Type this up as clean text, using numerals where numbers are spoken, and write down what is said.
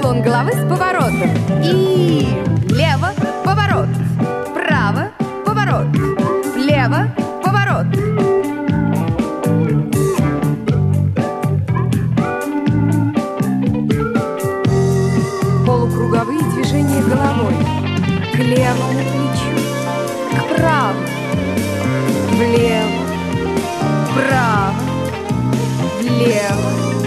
наклон головы с поворотом. И влево поворот, вправо поворот, влево поворот. Полукруговые движения головой. К левому плечу, к правому, влево, вправо, влево.